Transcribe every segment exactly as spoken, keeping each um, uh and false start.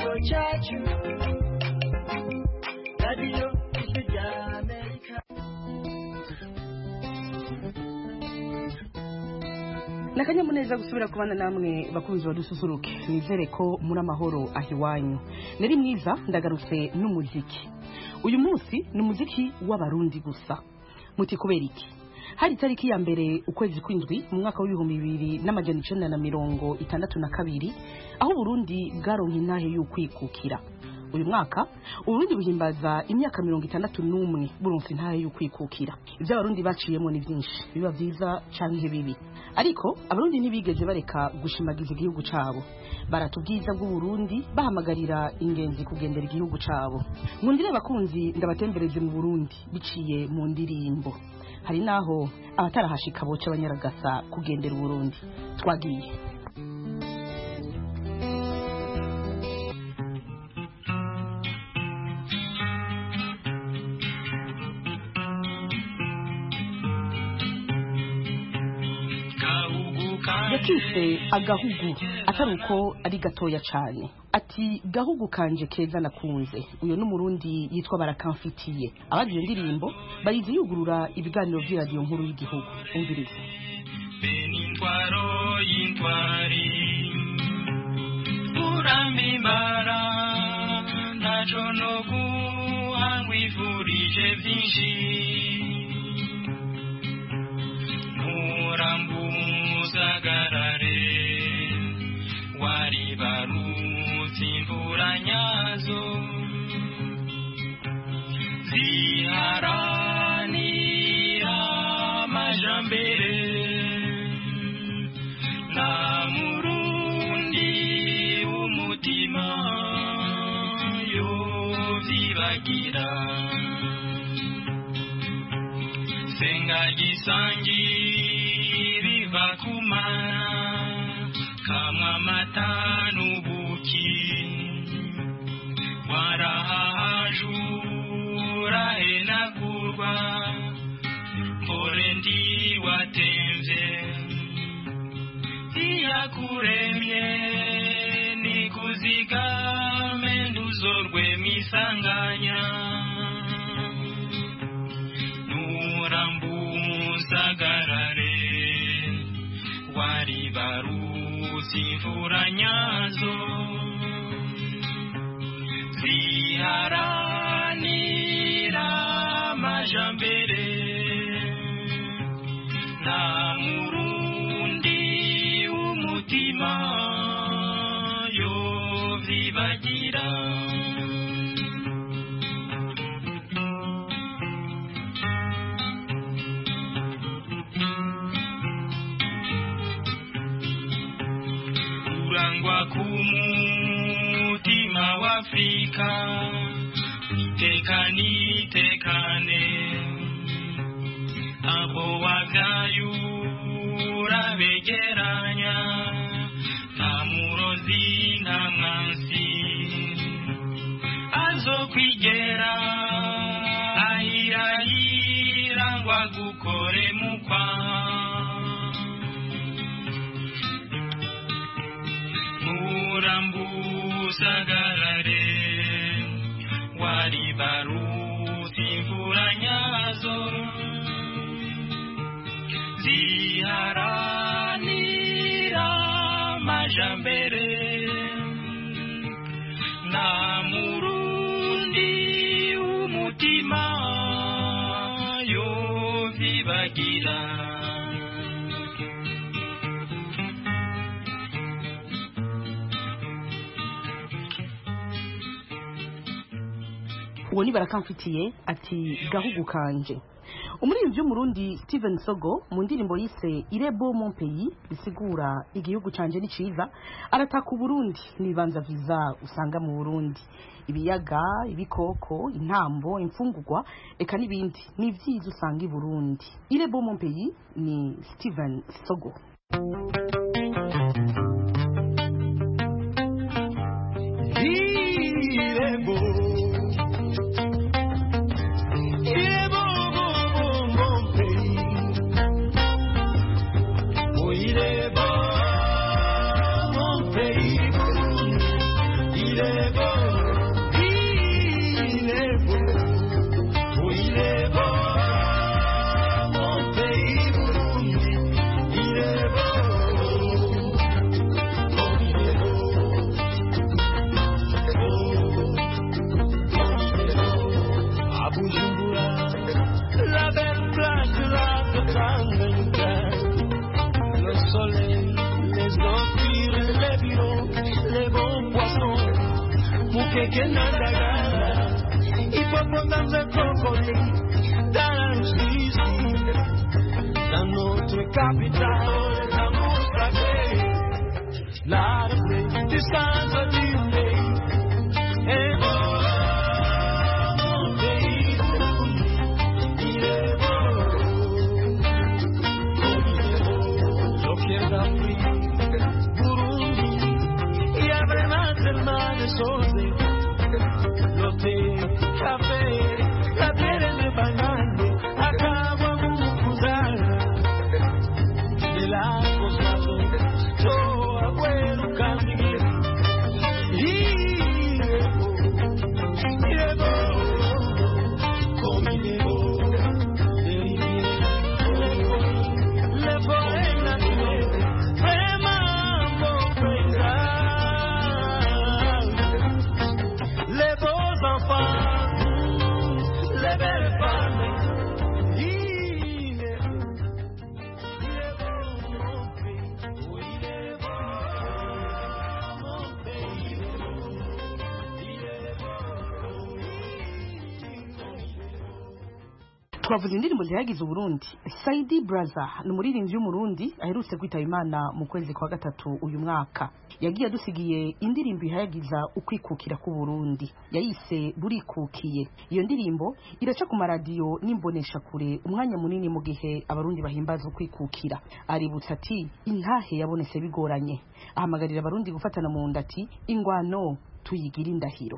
cyacu radiyo ijwi ry'Amerika. Nakanyamuneza gusubira kubana namwe bakunzi badususuruke nizere ko muri amahoro ahiwanyu nari mwiza ndagarutse n'umuziki uyu munsi ni umuziki w'abarundi gusa muti kubera iki hari tariki ya mbere ukwezi kw'indwi mu mwaka w'ibihumbi bibiri n'amajana icenda na mirongo itandatu na kabiri aho Burundi bwaronka intahe y'ukwikukira uyu mwaka Uburundi buhimbaza imyaka mirongo itandatu n'umwe buronse intahe y'ukwikukira ibyo abarundi baciyemo ni byinshi biba byiza canke bibi ariko abarundi ntibigeze bareka gushimagiza igihugu cabo baratubwiza bw'Uburundi bahamagarira ingenzi kugendera igihugu cabo nkundire abakunzi ndabatembereze mu Burundi biciye mu ndirimbo hari naho abatarahashika boca abanyaragasa kugendera Uburundi twagiye yakise agahugu atari uko ari gatoya cyane ati gahugu kanje keza nakunze uyo n'umurundi yitwa Barakamfitiye abagiye indirimbo bayizi yugurura ibiganiro by'iradiyo nkuru y'igihugu umviriza benintwaro yintwari uramimbara ntaco no guhangwifurije byinshi murambuzagarare waribarutse imvura nyazo ziharanira amajambere na murundi umutima yovyibagira senga gisangi biva kumana kamwa matanu buki warahajura enagurwa porendi watemvye iyakuremye nikuzigame nduzorwe misanganya nurambusagarare waribarutse imvura nyazo ziharanira amajambere na murundi umutima yovyibagira urangwa kumutima wa Afrika itekani tekane abo wavyayura begeranya nta murozi nta mwansi azokwigera ahirahira ngo agukore mukwa murambusagarare waribarutse imvura nyazo ziharanira amajambere na murundi umutima yovyibagira uwo ni Barakamfitiye ati gahugu kanje umuririmbyi w'umurundi Steven Sogo mu ndirimbo yise Irebo mon pays bisigura igihugu canje ni ciza arataka Burundi nibanza viza usanga mu Burundi ibiyaga ibikoko intambo imfungurwa eka nibindi ni vyiza usanga i Burundi Irebo mon pays ni Steven Sogo Irebo Il est twavuze indirimbo zihagize Uburundi. Saidi Braza ni umuririmbyi w'umurundi aherutse kwitaba Imana mu kwezi kwa gatatu uyu mwaka. Yagiye adusigiye indirimbo ihagiza ukwikukira ku Burundi yayise burikukiye. Iyo ndirimbo iraca ku maradiyo n'imbonesha kure umwanya munini mu gihe abarundi bahimbaza ukwikukira. Aributsa ati intahe yabonetse bigoranye, ahamagarira abarundi gufatana mu nda ati ingwano tuyigira indahiro.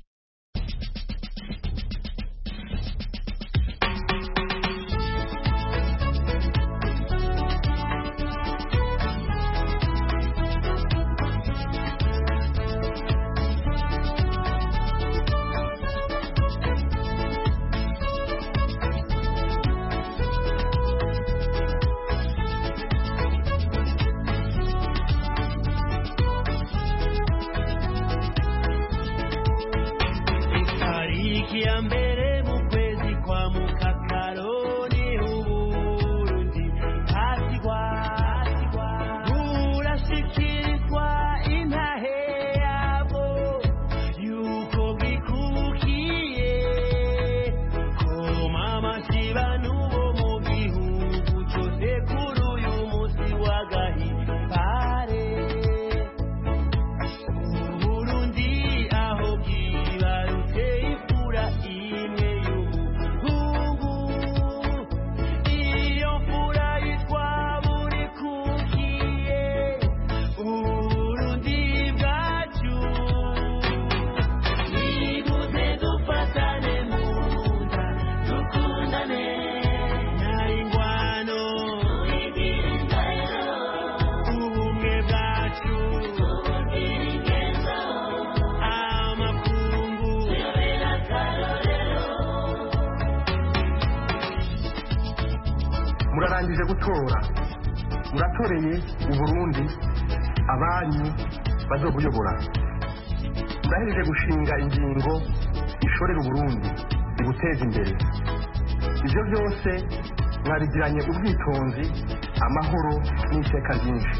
murarangije gutora muratoreye Uburundi abanyu bazobuyobora murahereje gushinga ingingo ishorera Uburundi ibuteza imbere ivyo byose mwabigiranye ubwitonzi amahoro n'iteka ryinshi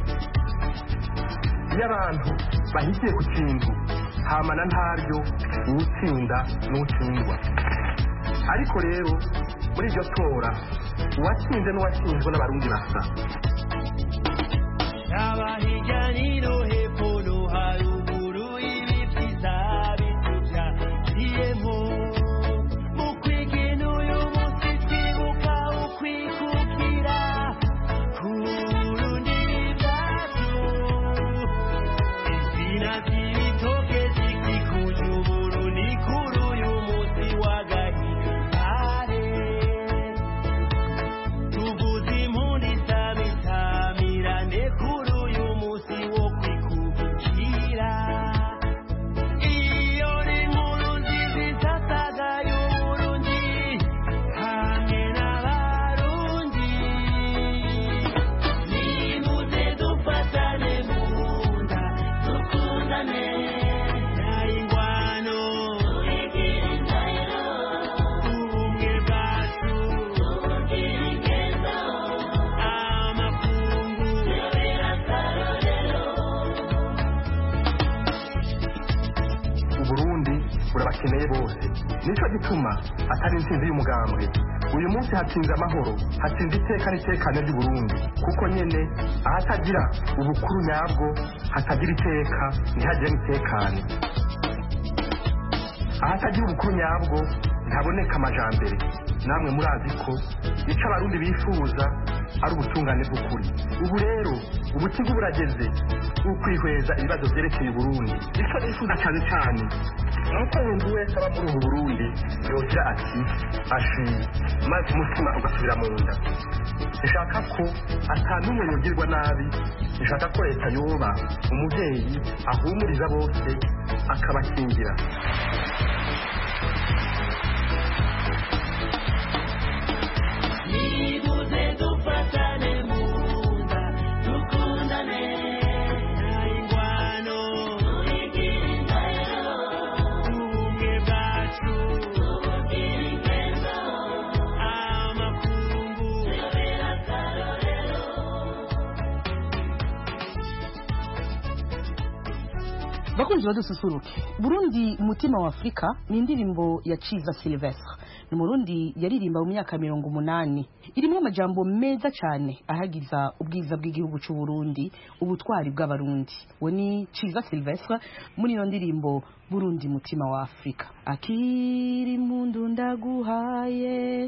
iyo abantu bahigiye ku kintu hamana ntaryo uwutsinda n'utsindwa ariko rero muri iryo tora uwatsinze n'uwatsinzwe n'abarundi basa abahiganiro hepfo no haruguru ibipfiza bituja iyemo mu kwigina uyu munsi twibuka ukwikukira ku Burundi bwacu izina z'ibitoke zikikunya Uburundi kuri uyu munsi w'agahimbaye tuvuze impundu isabitamirane kuri uyu munsi uburundi burabakeneye bose nicyo gituma atari intsinzi y'umugambwe uyu munsi hatsinze amahoro hatsinze iteka n'itekane ry'uburundi kuko nyene ahatagira ubukuru nyabwo hatagira iteka ntihagire n'itekane ahatagira ubukuru nyabwo ntaboneka amajambere namwe murazi ko icyo abarundi bifuza ari ubutungane bw'ukuri ubu rero ubutigu burageze ukwihweza ibibazo byerekeye uburundi icyo nifuza cyane cyane nuko umuntu wese aba muri ubu burundi yogira ati ashi maze umutima ugasubira mu nda nshaka ko atanumwe yogirwa nabi nshaka ko leta yoba umubyeyi ahumuriza bose akabakingira bakunzi badususuruke Burundi umutima wa Afrika ni indirimbo ya Ciza Silvestre ni Murundi yaririmba mu myaka mirongo umunani irimo amajambo meza cyane ahagiza ubwiza bw'igihugu cy'u Burundi ubutwari bw'abarundi we ni Ciza Silvestre muri iyo ndirimbo Burundi umutima wa Afrika akiri mundu ndaguhaye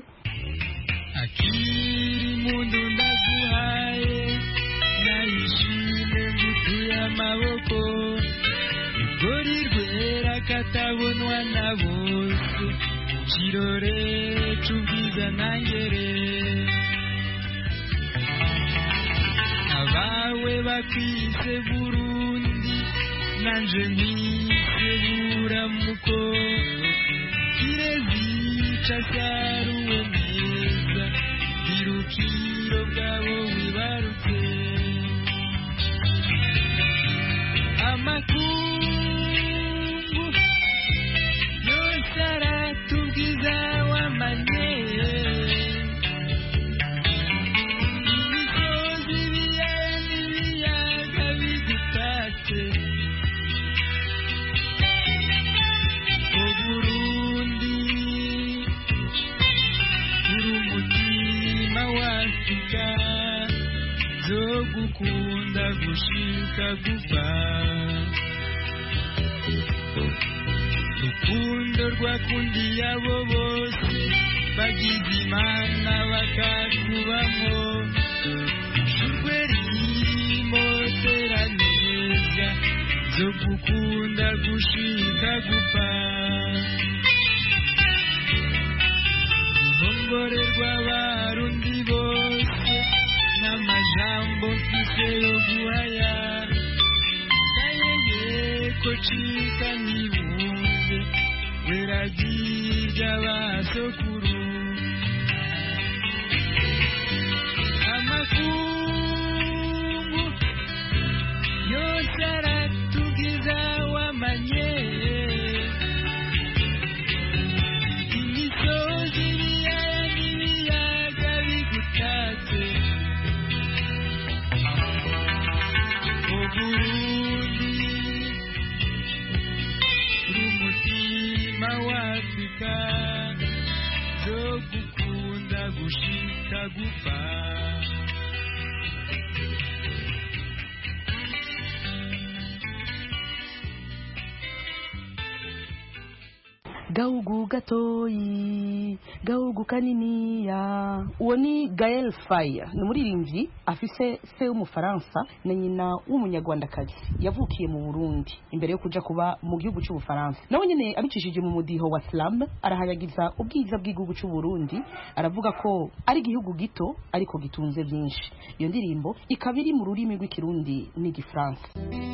akiri mundu ndaguhaye nayishime ngutuye amaboko Gori rwera katabonwa na bose kirore cy'ubwiza nangere abawe bakwise Burundi nanje nkwise buramuko kirezica cyaruwe neza irukiro bwabo wibaruke amakuru gukunda gushika gupfa rukundo rwakundiye abo bose bagize imana bakakubamo ishurwe rimotera neza zo gukunda gushika gupfa ihongore rw'abarundi bose n'amajambo mfise yo guhaya kayeye ko cika nibumve weragirya basokuru amakungu yose aratugiza wamanye imisozi ibiyaya n'ibiyaga bigutatse Burundi umutima wa Afrika zo gukunda gushika gupfa Gaugu gatoyi Gaugu kaniniya uwo ni Gaël Faye ni umuririmbyi afise se w'umufaransa na nyina w'umunyarwandakazi yavukiye mu Burundi imbere yo kuja kuba mu gihugu cy'u Bufaransa nawe nyene abicishije mu mudiho wa slam arahayagiza ubwiza bw'igihugu cy'u Burundi aravuga ko ari igihugu gito ariko gitunze byinshi iyo ndirimbo ikaba iri mu rurimi rw'ikirundi n'igifaransa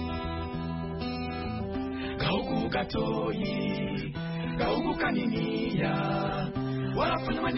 Gaugu gatoyi Gaugu kaniniya warapfunywe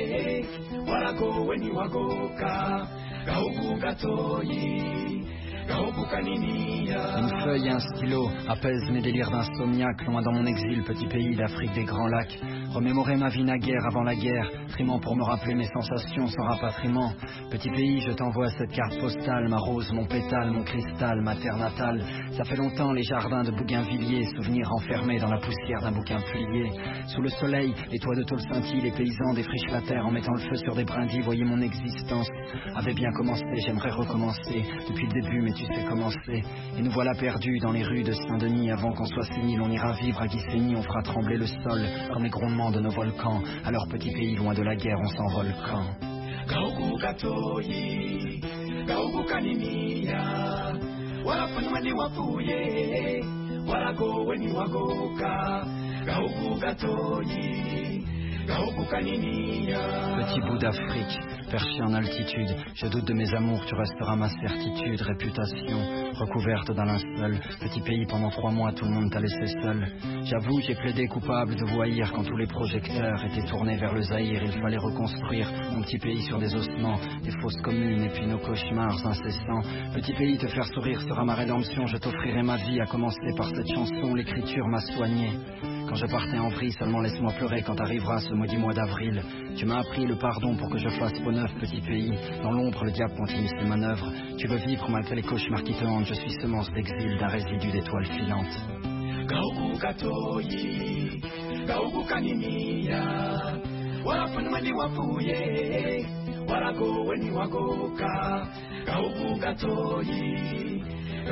ntiwapfuye waragowe ntiwagoka Gaugu gatoyi Une feuille et un stylo apaisent mes délires d'insomniaque. Loin dans mon exil, petit pays d'Afrique des grands lacs. Remémorer ma vie naguère avant la guerre, trimant pour me rappeler mes sensations sans rapatriement. Petit pays, je t'envoie cette carte postale, ma rose, mon pétale, mon cristal, ma terre natale. Ça fait longtemps les jardins de Bougainvilliers, souvenirs enfermés dans la poussière d'un bouquin plié. Sous le soleil, les toits de tôle scintillent, les paysans défrichent la terre en mettant le feu sur des brindilles. Voyez mon existence avait bien commencé, j'aimerais recommencer depuis le début, mais tu sais comment c'est. Et nous voilà perdus dans les rues de Saint-Denis. Avant qu'on soit sénile, on ira vivre à Guissény, on fera trembler le sol comme les grondements de nos volcans. Alors petit pays, loin de la guerre, on s'envole quand Gaugu gatoyi, gaugu kaniniya, warafunwa ni wapuye, waragowe ni wagoka, gaugu gatoyi, gaugu kaniniya. Petit bout d'Afrique, perché en altitude, je doute de mes amours, tu resteras ma certitude. Réputation recouverte d'un linceul, petit pays pendant trois mois, tout le monde t'a laissé seul. J'avoue, j'ai plaidé coupable de voyir quand tous les projecteurs étaient tournés vers le Zaïre. Il fallait reconstruire mon petit pays sur des ossements, des fausses communes et puis nos cauchemars incessants. Petit pays, te faire sourire sera ma rédemption, je t'offrirai ma vie, à commencer par cette chanson. L'écriture m'a soigné quand je partais en vrille, seulement laisse-moi pleurer quand arrivera ce maudit mois d'avril. Tu m'as appris le pardon pour que je fasse peau neuve, petit pays. Dans l'ombre, le diable continue ses manœuvres. Tu veux vivre malgré les cauchemars qui te hantent. Je suis semence d'exil d'un résidu d'étoiles filantes. Gaugu gatoyi, gaugu kaniniya, warafunwa ni wapuye, waragowe ni wagoka, gaugu gatoyi.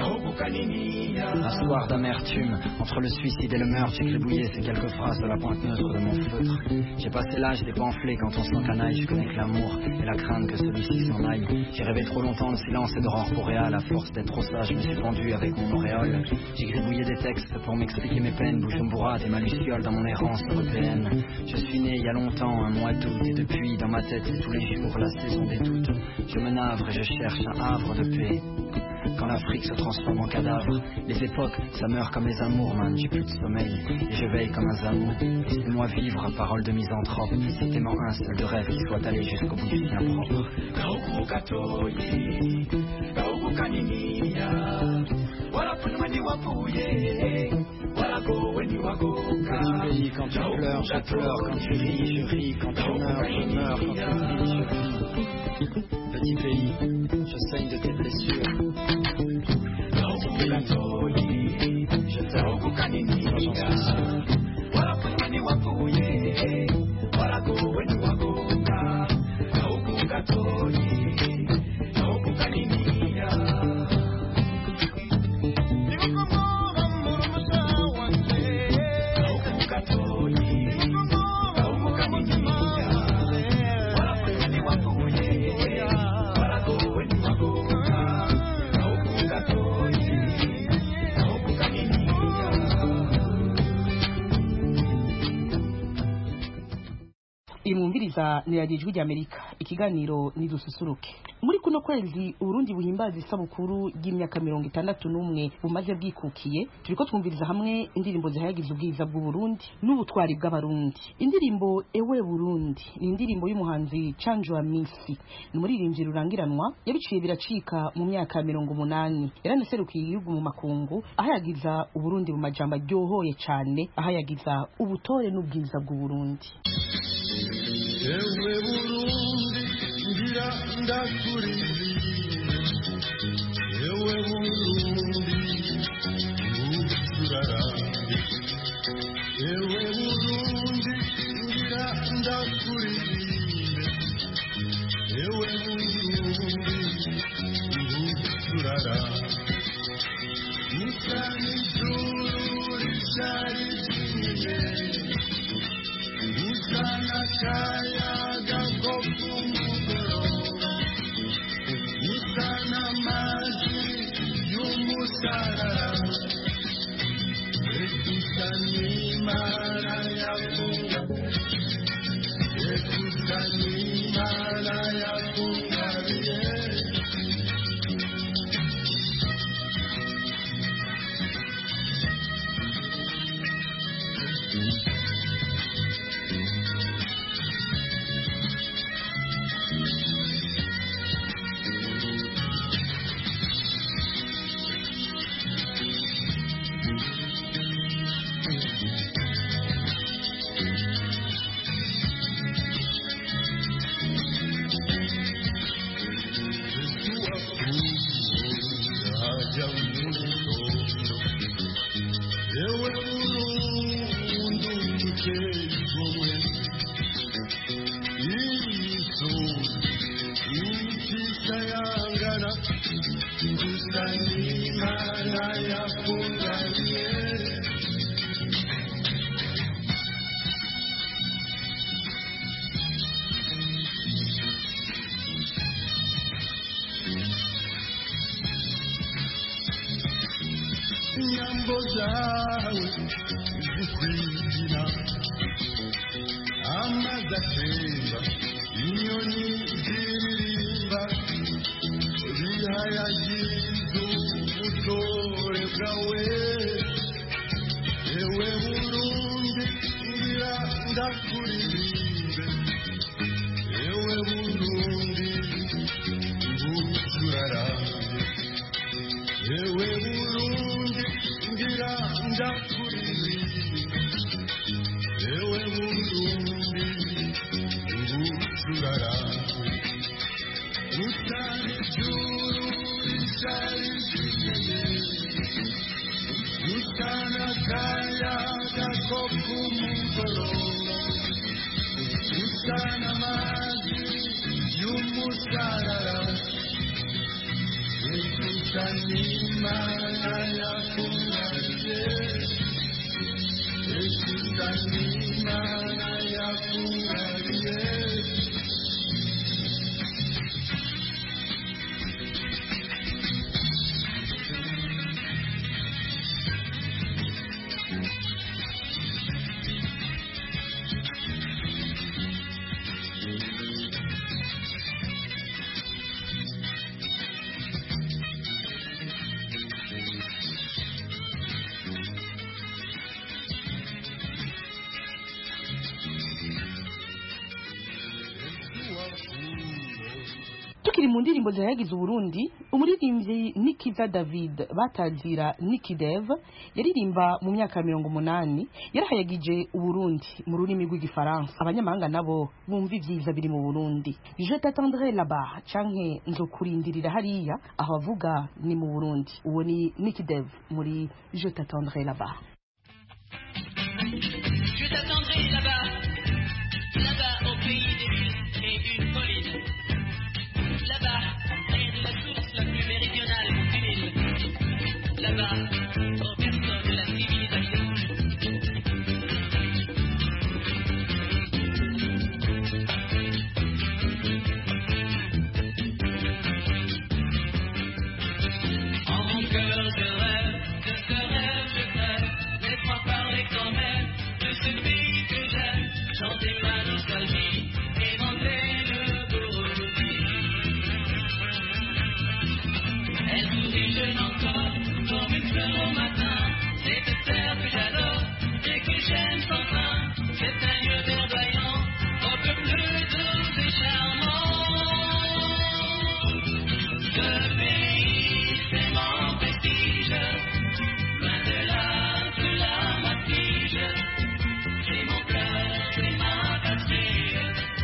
Un soir d'amertume, entre le suicide et le meurtre, j'ai gribouillé ces quelques phrases de la pointe neutre de mon feutre. J'ai passé l'âge des pamphlets quand on s'encanaille. Je connais que l'amour et la crainte que celui-ci s'en aille. J'ai rêvé trop longtemps de silence et d'aurore boréale. À force d'être trop sage, je me suis pendu avec mon auréole. J'ai gribouillé des textes pour m'expliquer mes peines. Bujumbura et ma luciole dans mon errance européenne. Je suis né il y a longtemps, un mois d'août, et depuis, dans ma tête, c'est tous les jours la saison des doutes. Je me navre et je cherche un havre de paix. Quand l'Afrique se transforme en cadavre, les époques, ça meurt comme les amours, man, j'ai plus de sommeil, et je veille comme un zamou. Laissez-moi vivre, parole de misanthrope, citez-moi un seul de rêve qui soit allé jusqu'au bout du sien propre. Gaugu gatoyi, gaugu kaniniya, warafunwa ni wapuye, waragowe ni wagoka. Petit pays, quand tu pleures, je pleure, quand tu ris, je ris, quand tu meurs, je meurs, quand tu vis, je vis. Petit pays, je saigne de tes blessures. Gaugu gatoyi, Je t'aime, ça j'en suis sûr. warafunwa ni wapuye, waragowe ni wagoka, gaugu gatoyi, gaugu kaniniya. imwumviriza ni radiyo ijwi ry'amerika ikiganiro ni dususuruke. Muri kuno kwezi uburundi buhimbaza isabukuru ry'imyaka mirongo itandatu n'umwe bumaze bwikukiye, turiko twumviriza hamwe indirimbo zihayagiza ubwiza bw'uburundi n'ubutwari bw'abarundi. Indirimbo ewe burundi ni indirimbo y'umuhanzi Canjwa Misi, ni umuririmbyi rurangiranwa yabiciye biracika mu myaka mirongo umunani. Yaranaserukiye igihugu mu makungu ahayagiza uburundi mu majambo aryohoye cane, ahayagiza ubutore n'ubwiza bw'uburundi. Ewe Burundi ngira ndakuririmba, ewe Burundi uturaranga, ewe Burundi ngira ndakuririmba, ewe Burundi uturaranga. Nisani juru risariye, Nisana kaya gago kumugoroba, Nisana maji yumusarara, Ekusani mara ya kunga, Ekusani mara ya kunga biye. ewe Burundi ubucurarawe utari ijuru rishari ry'inyene utana akayaga ko ku mugoroba utana amazi y'umusarara utana imana yakungariye utana imana yakungariye tukiri mu ndirimbo zihayagiza Uburundi, umuririmbyi Nikiza David batazira Nikidev yaririmba mu myaka mirongo umunani yarahayagije Uburundi mu rurimi rw'igifaransa. Abanyamahanga nabo bumva ivyiza biri mu Burundi. Je t'attendrai là-bas canke nzokurindirira hariya, aho avuga ni mu Burundi. Uwo ni Nikidev muri Je t'attendrai là-bas. Je t'attendrai là-bas, là-bas au pays des mille et une collines. Là-bas, près de la source la plus méridionale du Nil. Là-bas, au berceau de la civilisation. En mon cœur je rêve, de ce rêve je rêve. Laisse-moi parler quand même de ce pays que j'aime. Chanter ma nostalgie et vanter le Burundi. Elle sourit jeune encore, comme une fleur au matin. Cette terre que j'adore et que j'aime sans fin. C'est un lieu verdoyant, au peuple doux et charmant. Ce pays, c'est mon prestige. Loin de là, de là, ma tige. C'est mon cœur, c'est ma patrie.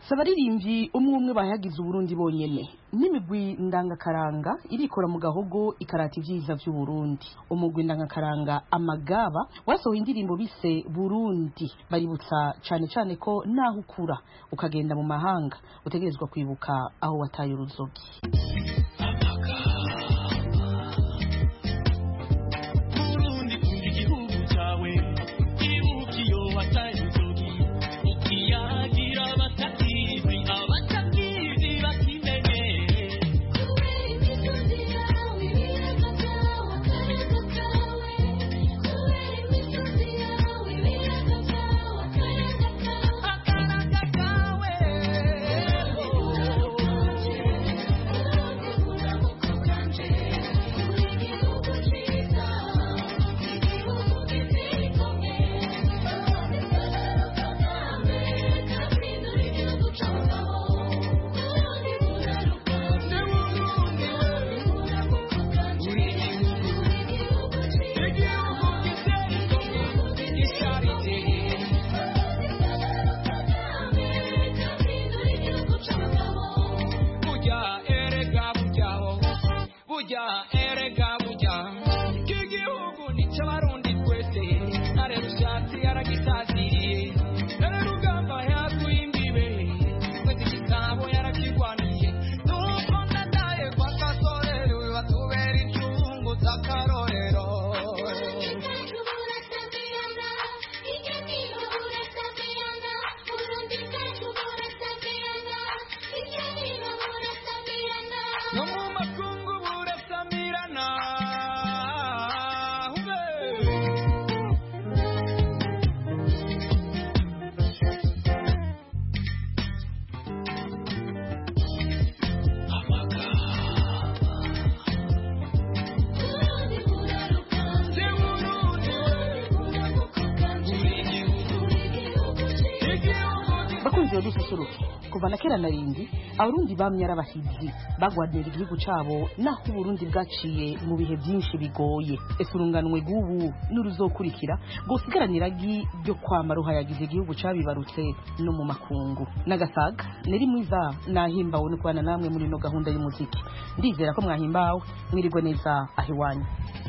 sabaririmbyi umwe umwe bayagize uburundi bonyene n'imigwi ndangakaranga irikora mu gahogo ikarata ivyiza vy'uburundi. Umugwi ndangakaranga Amagaba wasohoye indirimbo bise Burundi, baributsa cane cane ko naho ukura ukagenda mu mahanga utegerezwa kwibuka aho wataye uruzogi. Dususuruke kuva na kera narindi abarundi bamye arabahizi bagwadira igihugu cabo naho uburundi bwaciye mu bihe byinshi bigoye. Ese urunganwe gubu n'uruzokurikira gosigaranira gi byo kwama ruhayagize igihugu cabibarutse no mu makungu. Nagasaga neri mwiza nahimbawe no kubana namwe muri no gahunda y'umuziki. Ndizera ko mwahimbawe mwirigwe neza ahiwanyu.